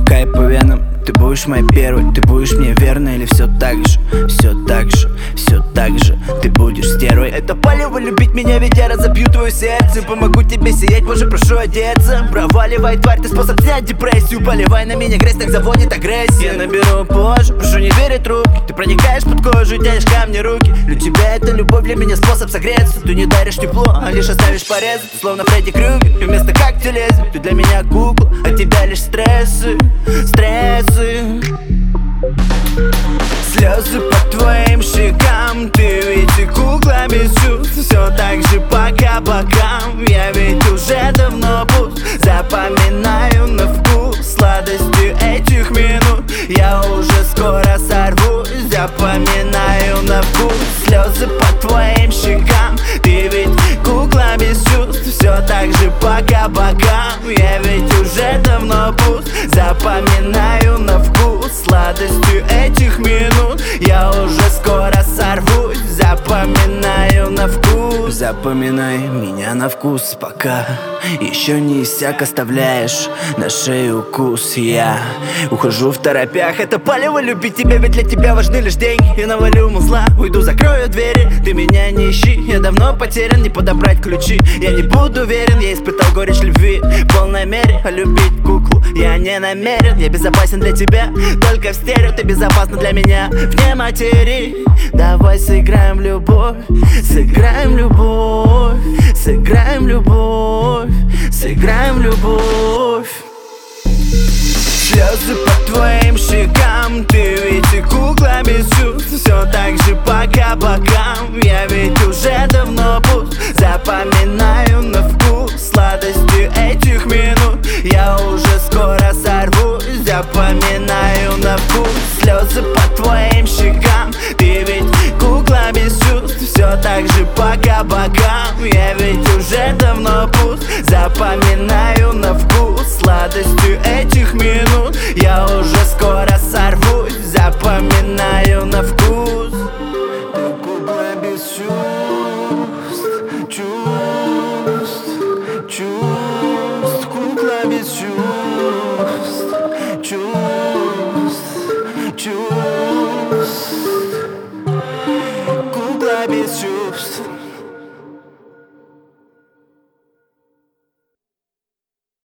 кайф по венам. Ты будешь моей первой, ты будешь мне верной. Или все так же, все так же, все так же ты будешь стервой. Это палево любить меня, ведь я разобью твое сердце. Помогу тебе сиять, позже прошу одеться. Проваливай, тварь, ты способ снять депрессию. Поливай на меня грязь, так заводит агрессия. Я наберу позже, прошу не верить трубки. Ты проникаешь под кожу и тянешь ко мне руки. Для тебя это любовь, для меня способ согреться. Ты не даришь тепло, а лишь оставишь порезы. Ты словно Фредди Крюгер, и вместо когтя лезвия. Ты для меня кукла, от тебя лишь стрессы, стрессы. Слезы по твоим щекам. Ты ведь и кукла без чувств. Все так же по кабакам. Я ведь уже давно пуст. Запоминаю на вкус сладостью этих минут. Я уже скоро сорвусь. Запоминаю на вкус слезы по твоим щекам. Ты ведь кукла без чувств. Все так же по кабакам. Я ведь уже давно пуст. Запоминаю на вкус сладостью этих минут. Я уже скоро сорвусь. Запоминаю на вкус. Запоминай меня на вкус, пока еще не иссяк оставляешь на шее укус. Я ухожу в торопях. Это палево любить тебя, ведь для тебя важны лишь деньги. Я навалю музла, уйду, закрою двери. Ты меня не ищи, я давно потерян. Не подобрать ключи, я не буду уверен. Я испытал горечь любви в полной мере. А любить куклу я не намерен. Я безопасен для тебя, только в стерео. Ты безопасна для меня вне материи. Давай сыграем в любовь, сыграем в любовь, сыграем в любовь, сыграем в любовь. Слезы по твоим щекам. Ты ведь и кукла без чувств. Все так же по кабакам. Я ведь уже давно пуст. Запоминаю на вкус сладостью этих минут. Я уже скоро сорвусь. Запоминаю на вкус слезы по твоим щекам. Ты ведь кукла без чувств. Все так же по кабакам. Я ведь уже давно пуст. Запоминаю на вкус сладостью этих минут. Я уже скоро сорвусь. Запоминаю на вкус.